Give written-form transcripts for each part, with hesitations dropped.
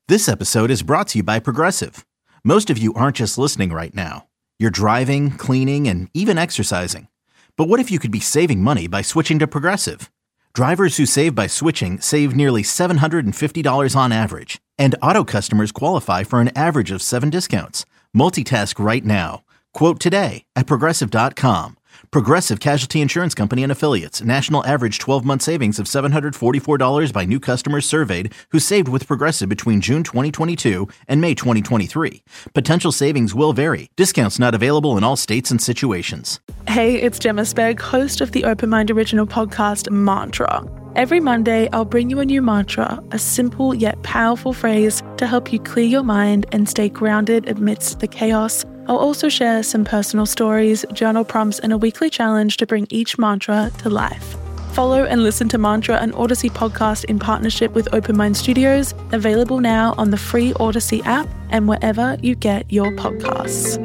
This episode is brought to you by Progressive. Most of you aren't just listening right now. You're driving, cleaning, and even exercising. But what if you could be saving money by switching to Progressive? Drivers who save by switching save nearly $750 on average. And auto customers qualify for an average of 7 discounts. Multitask right now. Quote today at Progressive.com. Progressive Casualty Insurance Company and Affiliates. National average 12-month savings of $744 by new customers surveyed who saved with Progressive between June 2022 and May 2023. Potential savings will vary. Discounts not available in all states and situations. Hey, it's Gemma Speg, host of the Open Mind original podcast, Mantra. Every Monday, I'll bring you a new mantra, a simple yet powerful phrase to help you clear your mind and stay grounded amidst the chaos. I'll also share some personal stories, journal prompts, and a weekly challenge to bring each mantra to life. Follow and listen to Mantra, an Odyssey podcast in partnership with Open Mind Studios, available now on the free Odyssey app and wherever you get your podcasts.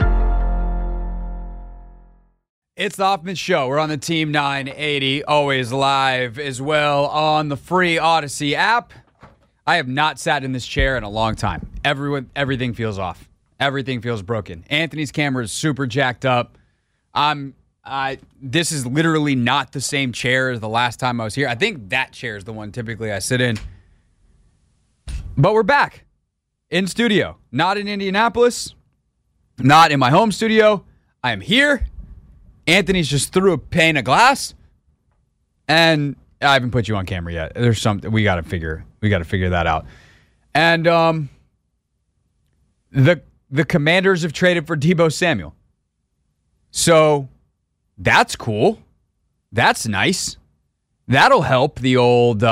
It's the Hoffman Show. We're on the Team 980, always live as well on the free Odyssey app. I have not sat in this chair in a long time. Everything feels off. Everything feels broken. Anthony's camera is super jacked up. This is literally not the same chair as the last time I was here. I think that chair is the one typically I sit in. But we're back in studio. Not in Indianapolis. Not in my home studio. I am here. Anthony's just threw a pane of glass. And I haven't put you on camera yet. There's something we gotta figure that out. And the Commanders have traded for Deebo Samuel. So that's cool. That's nice. That'll help the old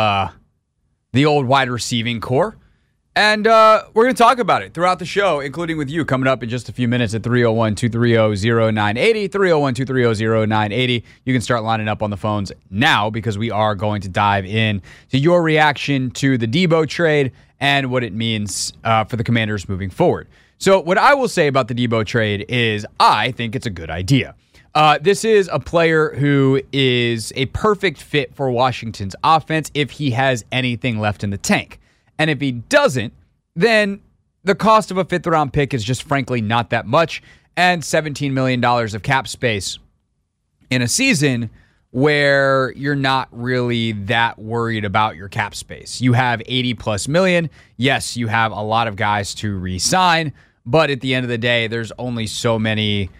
wide receiving core. And we're going to talk about it throughout the show, including with you coming up in just a few minutes at 301-230-0980, 301-230-0980. You can start lining up on the phones now because we are going to dive in to your reaction to the Deebo trade and what it means for the Commanders moving forward. So what I will say about the Deebo trade is I think it's a good idea. This is a player who is a perfect fit for Washington's offense if he has anything left in the tank. And if he doesn't, then the cost of a fifth-round pick is just frankly not that much, and $17 million of cap space in a season where you're not really that worried about your cap space. You have $80+ million. Yes, you have a lot of guys to re-sign, but at the end of the day, there's only so many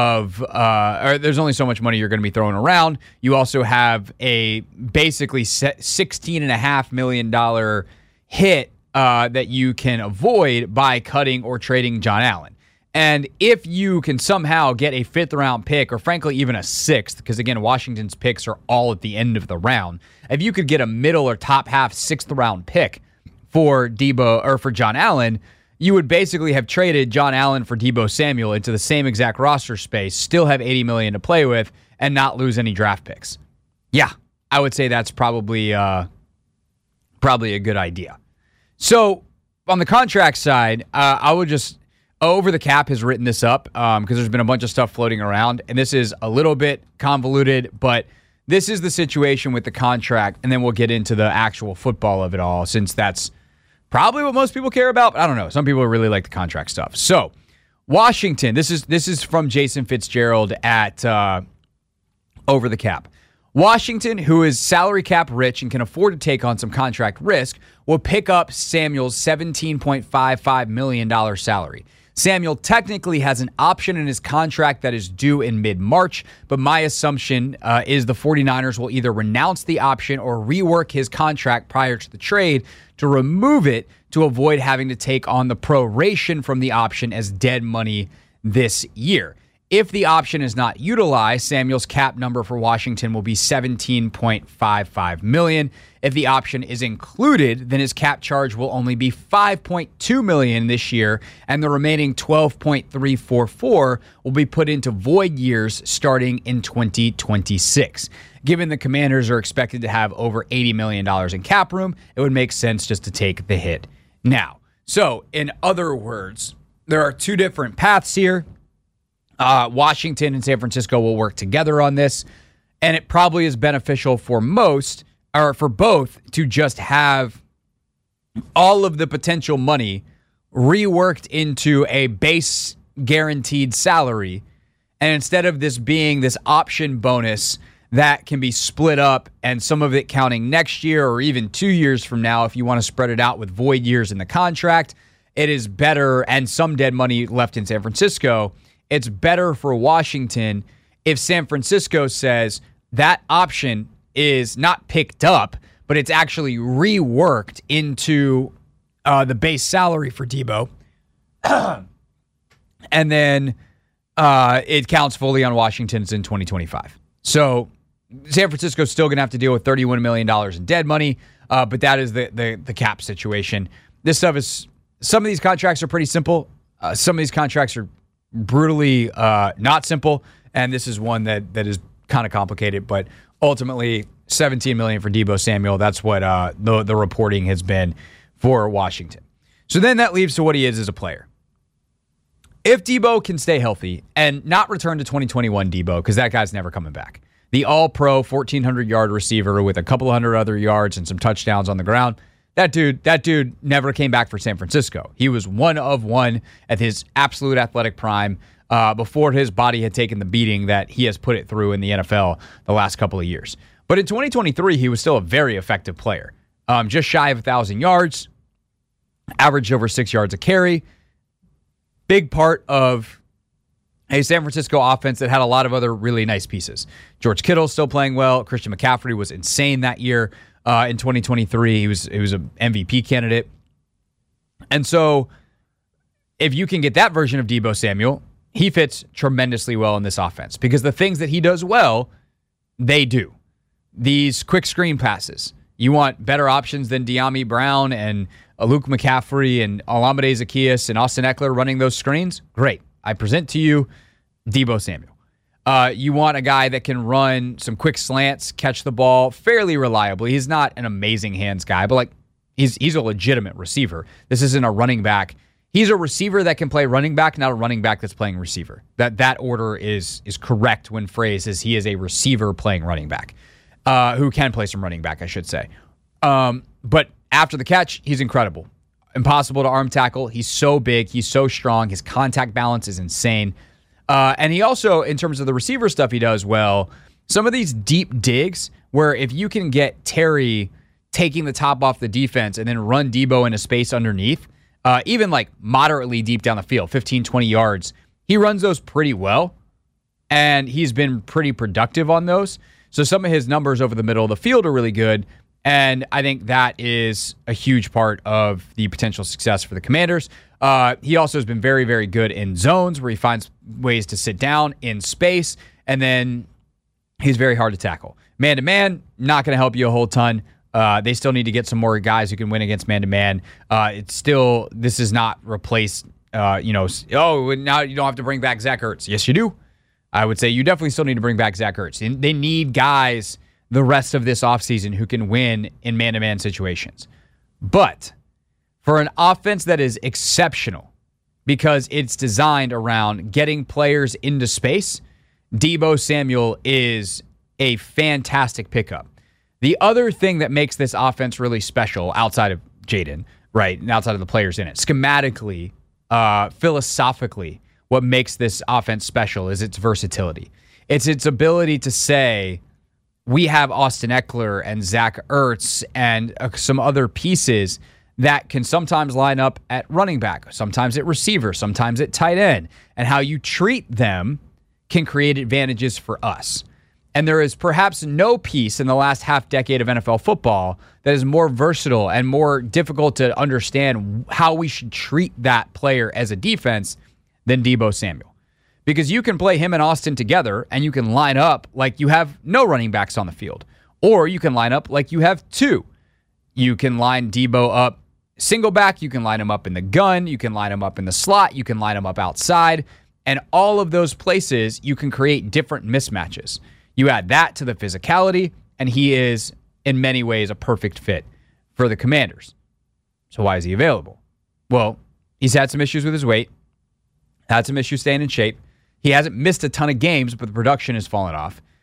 there's only so much money you're going to be throwing around. You also have a basically $16.5 million hit that you can avoid by cutting or trading John Allen. And if you can somehow get a fifth-round pick, or frankly even a sixth, because again, Washington's picks are all at the end of the round. If you could get a middle or top half sixth-round pick for Deebo or for John Allen, you would basically have traded John Allen for Deebo Samuel into the same exact roster space, still have $80 million to play with, and not lose any draft picks. Yeah, I would say that's probably a good idea. So on the contract side, I would just Over the Cap has written this up because there's been a bunch of stuff floating around, and this is a little bit convoluted, but this is the situation with the contract, and then we'll get into the actual football of it all, since that's probably what most people care about, but I don't know. Some people really like the contract stuff. So Washington, this is from Jason Fitzgerald at Over the Cap. Washington, who is salary cap rich and can afford to take on some contract risk, will pick up Samuel's $17.55 million salary. Samuel technically has an option in his contract that is due in mid-March, but my assumption is the 49ers will either renounce the option or rework his contract prior to the trade to remove it to avoid having to take on the proration from the option as dead money this year. If the option is not utilized, Samuel's cap number for Washington will be $17.55 million. If the option is included, then his cap charge will only be $5.2 million this year, and the remaining $12.344 will be put into void years starting in 2026. Given the Commanders are expected to have over $80 million in cap room, it would make sense just to take the hit now. So, in other words, there are two different paths here. Washington and San Francisco will work together on this, and it probably is beneficial for both to just have all of the potential money reworked into a base guaranteed salary. And instead of this being this option bonus that can be split up and some of it counting next year or even 2 years from now, if you want to spread it out with void years in the contract, it is better, and some dead money left in San Francisco. It's better for Washington if San Francisco says that option is not picked up, but it's actually reworked into the base salary for Debo. And then it counts fully on Washington's in 2025. So San Francisco's still going to have to deal with $31 million in dead money, but that is the cap situation. This stuff is, some of these contracts are pretty simple. Some of these contracts are brutally not simple, and this is one that is kind of complicated, but ultimately $17 million for Debo Samuel. That's what the reporting has been for Washington. So then that leaves to what he is as a player. If Debo can stay healthy and not return to 2021 Debo, because that guy's never coming back, the all-pro 1,400-yard receiver with a couple of hundred other yards and some touchdowns on the ground, that dude never came back for San Francisco. He was one of one at his absolute athletic prime before his body had taken the beating that he has put it through in the NFL the last couple of years. But in 2023, he was still a very effective player. Just shy of 1,000 yards, averaged over 6 yards a carry. Big part of a San Francisco offense that had a lot of other really nice pieces. George Kittle still playing well. Christian McCaffrey was insane that year in 2023. He was an MVP candidate. And so if you can get that version of Debo Samuel, he fits tremendously well in this offense because the things that he does well, they do. These quick screen passes. You want better options than De'Ami Brown and Luke McCaffrey and Olamide Zaccheaus and Austin Eckler running those screens? Great. I present to you Debo Samuel. You want a guy that can run some quick slants, catch the ball fairly reliably. He's not an amazing hands guy, but like he's a legitimate receiver. This isn't a running back. He's a receiver that can play running back, not a running back that's playing receiver. That order is correct when phrased as he is a receiver playing running back, who can play some running back, I should say. But after the catch, he's incredible. Impossible to arm tackle. He's so big. He's so strong. His contact balance is insane. And he also, in terms of the receiver stuff he does well, some of these deep digs where if you can get Terry taking the top off the defense and then run Debo into space underneath, even like moderately deep down the field, 15, 20 yards, he runs those pretty well. And he's been pretty productive on those. So some of his numbers over the middle of the field are really good. And I think that is a huge part of the potential success for the Commanders. He also has been very, very good in zones where he finds ways to sit down in space, and then he's very hard to tackle. Man-to-man, not going to help you a whole ton. They still need to get some more guys who can win against man-to-man. This is not replaced, now you don't have to bring back Zach Ertz. Yes, you do. I would say you definitely still need to bring back Zach Ertz. They need guys the rest of this offseason who can win in man-to-man situations. But for an offense that is exceptional because it's designed around getting players into space, Debo Samuel is a fantastic pickup. The other thing that makes this offense really special outside of Jaden, right, and outside of the players in it, schematically, philosophically, what makes this offense special is its versatility. It's its ability to say, we have Austin Eckler and Zach Ertz and some other pieces that can sometimes line up at running back, sometimes at receiver, sometimes at tight end. And how you treat them can create advantages for us. And there is perhaps no piece in the last half decade of NFL football that is more versatile and more difficult to understand how we should treat that player as a defense than Debo Samuel. Because you can play him and Austin together and you can line up like you have no running backs on the field. Or you can line up like you have two. You can line Debo up single back. You can line him up in the gun. You can line him up in the slot. You can line him up outside. And all of those places, you can create different mismatches. You add that to the physicality, and he is, in many ways, a perfect fit for the Commanders. So why is he available? Well, he's had some issues with his weight, had some issues staying in shape. He hasn't missed a ton of games, but the production has fallen off.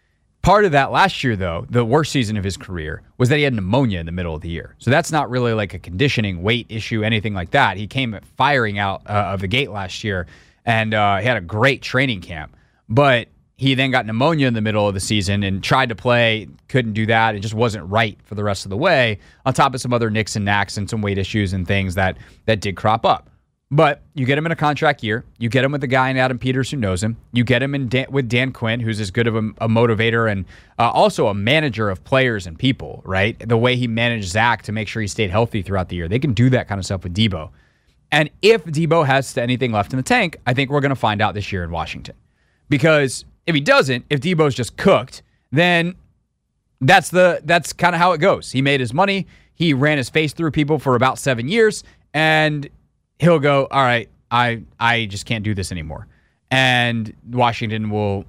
Part of that last year, though, the worst season of his career, was that he had pneumonia in the middle of the year. So that's not really like a conditioning, weight issue, anything like that. He came firing out of the gate last year, and he had a great training camp. But he then got pneumonia in the middle of the season and tried to play, couldn't do that. It just wasn't right for the rest of the way, on top of some other nicks and knacks and some weight issues and things that did crop up. But you get him in a contract year. You get him with a guy in Adam Peters who knows him. You get him with Dan Quinn, who's as good of a motivator and also a manager of players and people, right? The way he managed Zach to make sure he stayed healthy throughout the year. They can do that kind of stuff with Debo. And if Debo has anything left in the tank, I think we're going to find out this year in Washington. Because if he doesn't, if Debo's just cooked, then that's kind of how it goes. He made his money. He ran his face through people for about 7 years, and he'll go, all right, I just can't do this anymore. And Washington will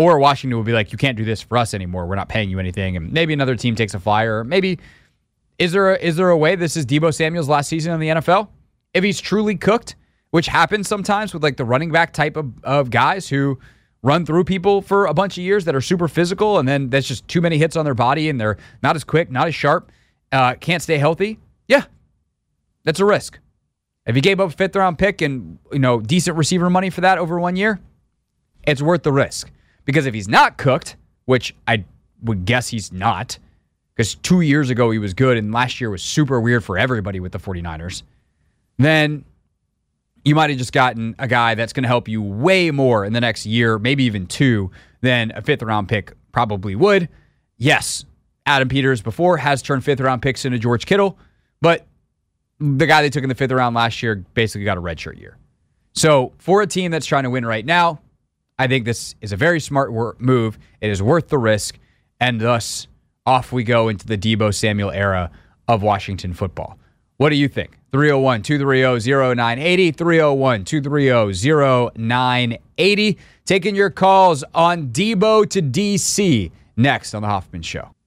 be like, you can't do this for us anymore. We're not paying you anything. And maybe another team takes a flyer. Or maybe, is there a way this is Debo Samuel's last season in the NFL? If he's truly cooked, which happens sometimes with like the running back type of guys who run through people for a bunch of years that are super physical, and then that's just too many hits on their body, and they're not as quick, not as sharp, can't stay healthy. Yeah, that's a risk. If you gave up a 5th-round pick and decent receiver money for that over 1 year, it's worth the risk. Because if he's not cooked, which I would guess he's not, because 2 years ago he was good and last year was super weird for everybody with the 49ers, then you might have just gotten a guy that's going to help you way more in the next year, maybe even 2, than a 5th-round pick probably would. Yes, Adam Peters before has turned 5th-round picks into George Kittle, but the guy they took in the 5th round last year basically got a redshirt year. So for a team that's trying to win right now, I think this is a very smart move. It is worth the risk, and thus off we go into the Debo Samuel era of Washington football. What do you think? 301-230-0980, 301-230-0980. Taking your calls on Debo to DC next on The Hoffman Show.